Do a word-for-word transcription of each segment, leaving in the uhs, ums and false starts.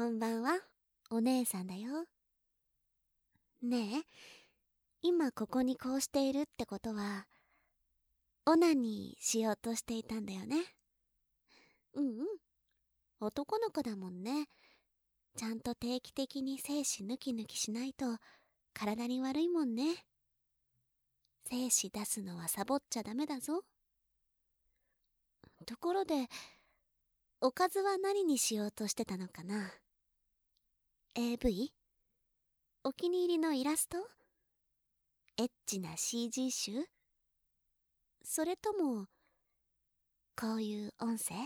こんばんは、お姉さんだよ。ねえ、今ここにこうしているってことは、オナニーしようとしていたんだよね。うんうん、男の子だもんね。ちゃんと定期的に精子抜き抜きしないと体に悪いもんね。精子出すのはサボっちゃダメだぞ。ところで、おかずは何にしようとしてたのかな？ エーブイ？ お気に入りのイラスト？エッチな シージー 集？それともこういう音声？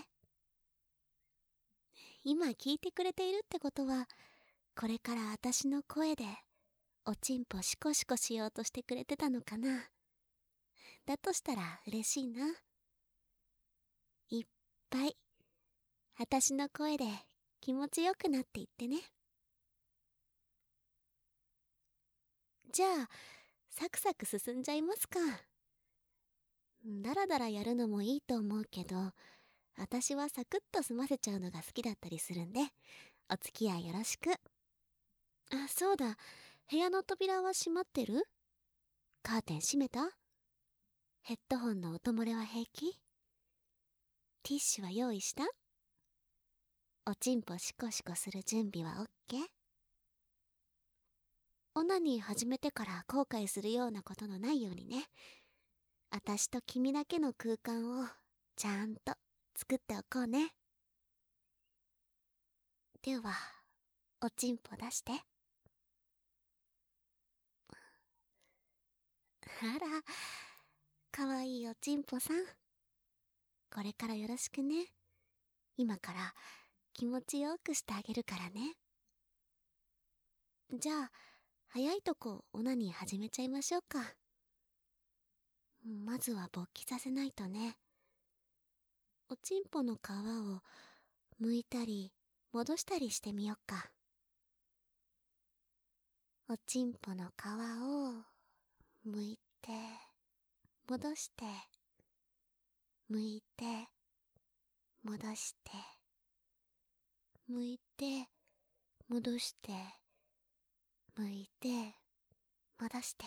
今聞いてくれているってことは、これから私の声でおちんぽシコシコしようとしてくれてたのかな。だとしたら嬉しいな。いっぱい私の声で気持ちよくなっていってね。じゃあサクサク進んじゃいますか。だらだらやるのもいいと思うけど、私はサクッと済ませちゃうのが好きだったりするんで、お付き合いよろしく。あ、そうだ、部屋の扉は閉まってる？カーテン閉めた？ヘッドホンの音漏れは平気？ティッシュは用意した？おちんぽシコシコする準備はオッケー？オナニー始めてから後悔するようなことのないようにね。あたしと君だけの空間をちゃんと作っておこうね。では、おちんぽ出して。あら、かわいいおちんぽさん。これからよろしくね。今から気持ちよくしてあげるからね。じゃあ、早いとこオナニー始めちゃいましょうか。まずは勃起させないとね。おちんぽの皮を剥いたり戻したりしてみよっか。おちんぽの皮を剥いて戻して剥いて戻して剥いて戻して剥いて戻して。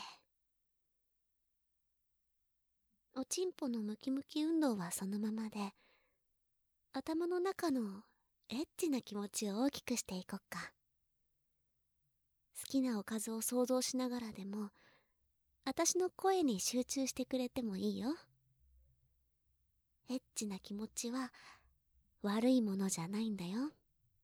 おちんぽのムキムキ運動はそのままで、頭の中のエッチな気持ちを大きくしていこっか。好きなおかずを想像しながらでも、私の声に集中してくれてもいいよ。エッチな気持ちは悪いものじゃないんだよ。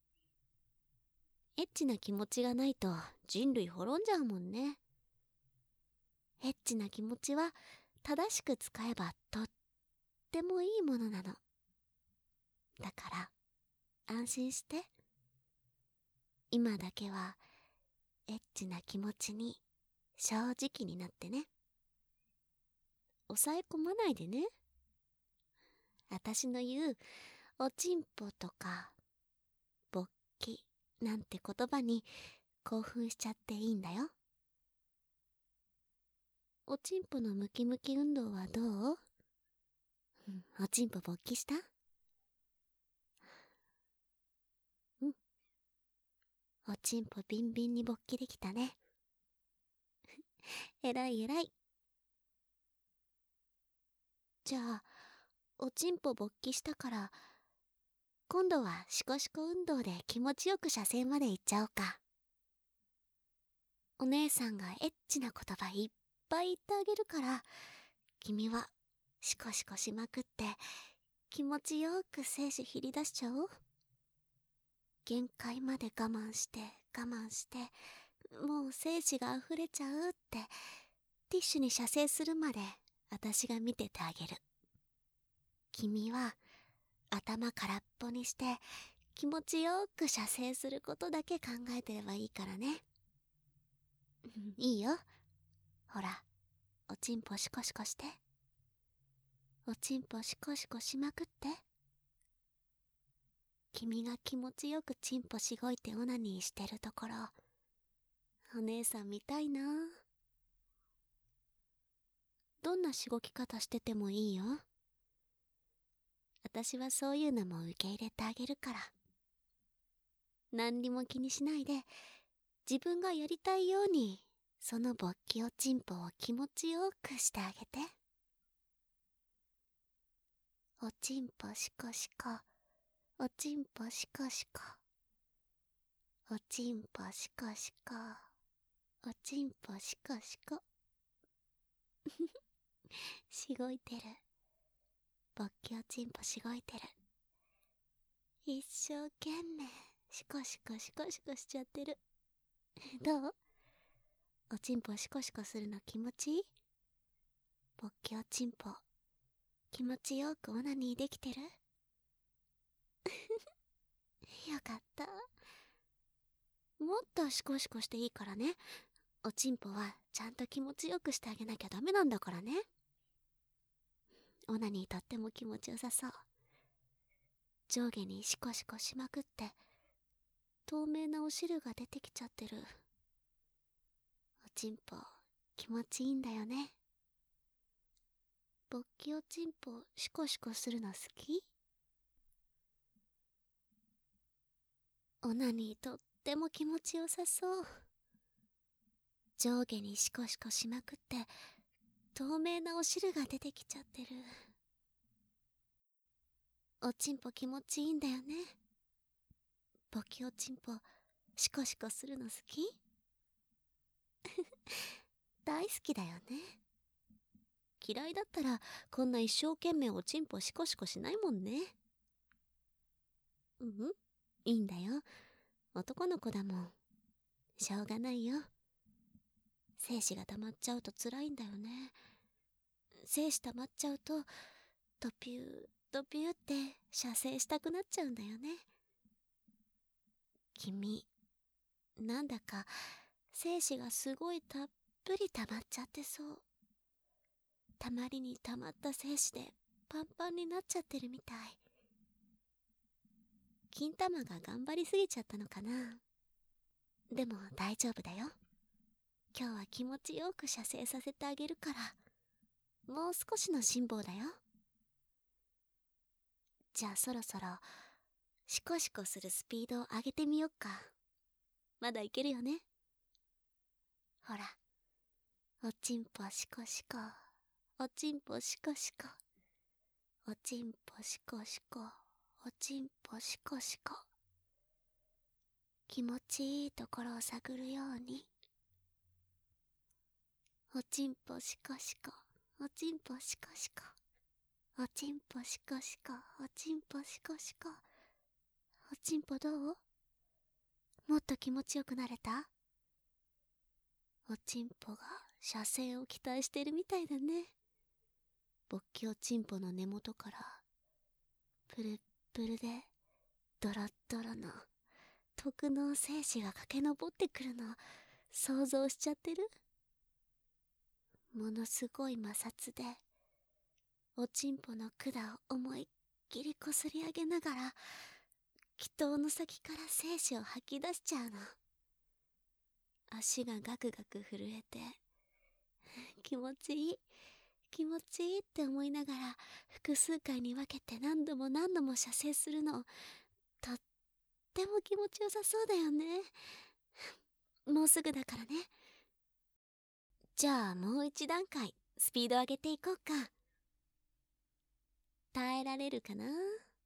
エッチな気持ちがないと人類滅んじゃうもんね。エッチな気持ちは正しく使えばとってもいいものなの。だから安心して。今だけはエッチな気持ちに正直になってね。抑え込まないでね。私の言うおちんぽとか勃起なんて言葉に興奮しちゃっていいんだよ。おちんぽのムキムキ運動はどう？うん、おちんぽ勃起した？うん。おちんぽビンビンに勃起できたね。えらいえらい。じゃあ、おちんぽ勃起したから、今度はシコシコ運動で気持ちよく射精まで行っちゃおうか。お姉さんがエッチな言葉いっぱい言ってあげるから、君はシコシコしまくって気持ちよく精子ひり出しちゃおう。限界まで我慢して我慢して、もう精子が溢れちゃうってティッシュに射精するまで私が見ててあげる。君は頭空っぽにして気持ちよく射精することだけ考えてればいいからね。いいよ。ほら、おちんぽシコシコして。おちんぽシコシコしまくって。君が気持ちよくちんぽしごいてオナニーしてるところ、お姉さん見たいな。どんなしごき方しててもいいよ。私はそういうのも受け入れてあげるから。 何にも気にしないで、自分がやりたいようにその勃起おちんぽを気持ちよくしてあげて。おちんぽしこしこ、おちんぽしこしこ、おちんぽしこしこ、おちんぽしこしこ。しごいてる。勃起おちんぽしごいてる。一生懸命シコシコシコシコしちゃってる。どう？おちんぽシコシコするの気持ちいい？勃起おちんぽ気持ちよくオナニーできてる？よかった。もっとシコシコしていいからね。おちんぽはちゃんと気持ちよくしてあげなきゃダメなんだからね。オナニーとっても気持ちよさそう。上下にシコシコしまくって透明なお汁が出てきちゃってる。おちんぽ気持ちいいんだよね。勃起おちんぽシコシコするの好き？オナニーとっても気持ちよさそう。上下にシコシコしまくって透明なお汁が出てきちゃってる。おちんぽ気持ちいいんだよね。勃起おちんぽシコシコするの好き？大好きだよね。嫌いだったらこんな一生懸命おちんぽシコシコしないもんね。うん、いいんだよ。男の子だもん。しょうがないよ。精子が溜まっちゃうと辛いんだよね。精子溜まっちゃうとドピュードピューって射精したくなっちゃうんだよね。君なんだか精子がすごいたっぷり溜まっちゃってそう。たまりに溜まった精子でパンパンになっちゃってるみたい。金玉が頑張りすぎちゃったのかな。でも大丈夫だよ。今日は気持ちよく射精させてあげるから、もう少しの辛抱だよ。じゃあそろそろシコシコするスピードを上げてみよっか。まだいけるよね。ほら、おちんぽシコシコ、おちんぽシコシコ、おちんぽシコシコ、おちんぽシコシコ。気持ちいいところを探るように。おちんぽシコシコ、おちんぽシコシコ、おちんぽシコシコ、おちんぽシコシコ。おちんぽどう？もっと気持ちよくなれた？おちんぽが射精を期待してるみたいだね。勃起おちんぽの根元からプルップルでドロッドロの特濃精子が駆け上ってくるの想像しちゃってる？ものすごい摩擦でおちんぽの管を思いっきりこすり上げながら気筒の先から精子を吐き出しちゃうの。足がガクガク震えて気持ちいい気持ちいいって思いながら複数回に分けて何度も何度も射精するのとっても気持ちよさそうだよね。もうすぐだからね。じゃあもう一段階スピード上げていこうか。耐えられるかな？はい。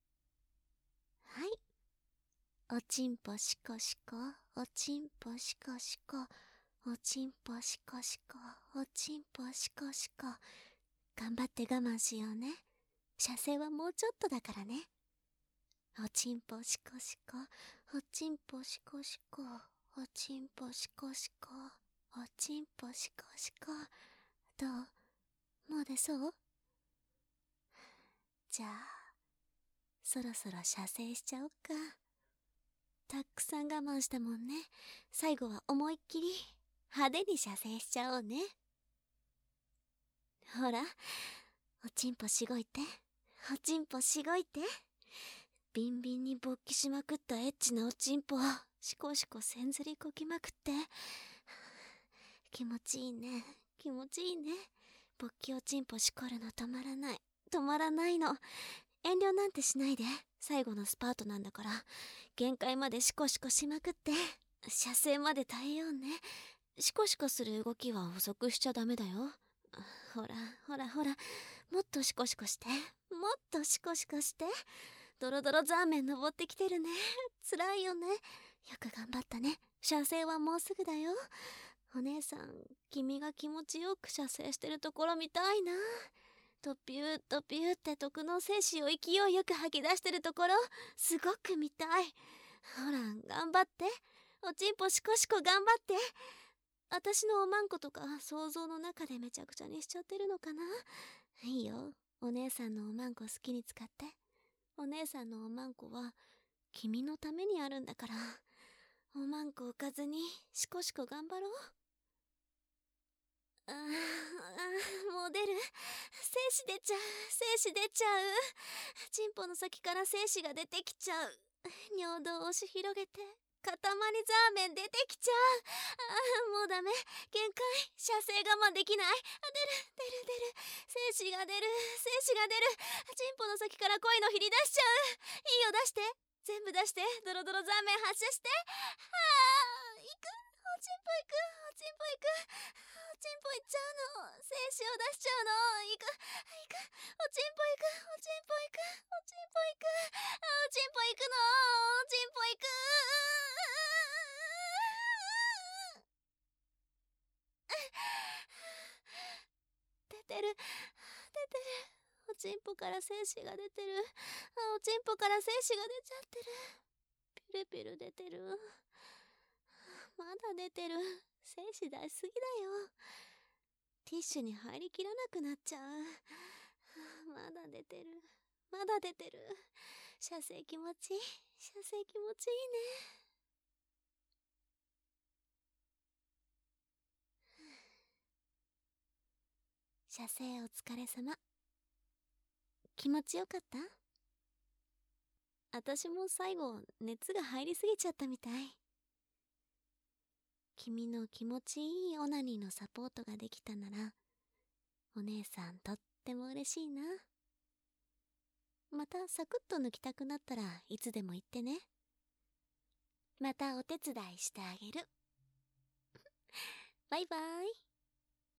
おちんぽシコシコ、おちんぽシコシコ、おちんぽシコシコ、おちんぽシコシコ。頑張って我慢しようね。射精はもうちょっとだからね。おちんぽシコシコ、おちんぽシコシコ、おちんぽシコシコ、おちんぽシコシコ。どう？もう出そう？じゃあそろそろ射精しちゃおっか。たくさん我慢したもんね。最後は思いっきり派手に射精しちゃおうね。ほら、おちんぽしごいて、おちんぽしごいて。ビンビンに勃起しまくったエッチなおちんぽシコシコせんずりこきまくって。気持ちいいね、気持ちいいね。勃起おちんぽしこるの止まらない止まらないの。 遠慮なんてしないで。最後のスパートなんだから。限界までシコシコしまくって、射精まで耐えようね。シコシコする動きは遅くしちゃダメだよ。ほらほらほら、もっとシコシコして、もっとシコシコして。ドロドロザーメン登ってきてるね。辛いよね。よく頑張ったね。射精はもうすぐだよ。お姉さん、君が気持ちよく射精してるところ見たいな。とピューとピューって毒の精子を勢いよく吐き出してるところ、すごく見たい。ほら、頑張って。おちんぽシコシコ頑張って。私のおまんことか想像の中でめちゃくちゃにしちゃってるのかな。いいよ、お姉さんのおまんこ好きに使って。お姉さんのおまんこは君のためにあるんだから。おまんこ置かずにシコシコ頑張ろう。あーあー、もう出る。精子出ちゃう、精子出ちゃう。チンポの先から精子が出てきちゃう。尿道を押し広げて塊ザーメン出てきちゃう。あー、もうダメ、限界。射精我慢できない。あ、出る出る出る。精子が出る、精子が出る。チンポの先から恋の火り出しちゃう。いいよ、出して、全部出して。ドロドロザーメン発射して。あー、行く。おちんぽ行く、おちんぽ行く。おちんぽ行っちゃうの。精子を出しちゃうの。行く、行く。おちんぽ行く、おちんぽ行く、おちんぽ行く。あ、おちんぽ行くの。おちんぽ行く。出てる、出てる。おちんぽから精子が出てる。あ、おちんぽから精子が出ちゃってる。ピルピル出てる。まだ出てる。精子出しすぎだよ。ティッシュに入りきらなくなっちゃう。まだ出てる、まだ出てる。射精気持ちいい、射精気持ちいいね。射精お疲れ様。気持ちよかった？私も最後熱が入りすぎちゃったみたい。君の気持ちいいオナニーのサポートができたなら、お姉さんとっても嬉しいな。またサクッと抜きたくなったらいつでも言ってね。またお手伝いしてあげる。バイバイ。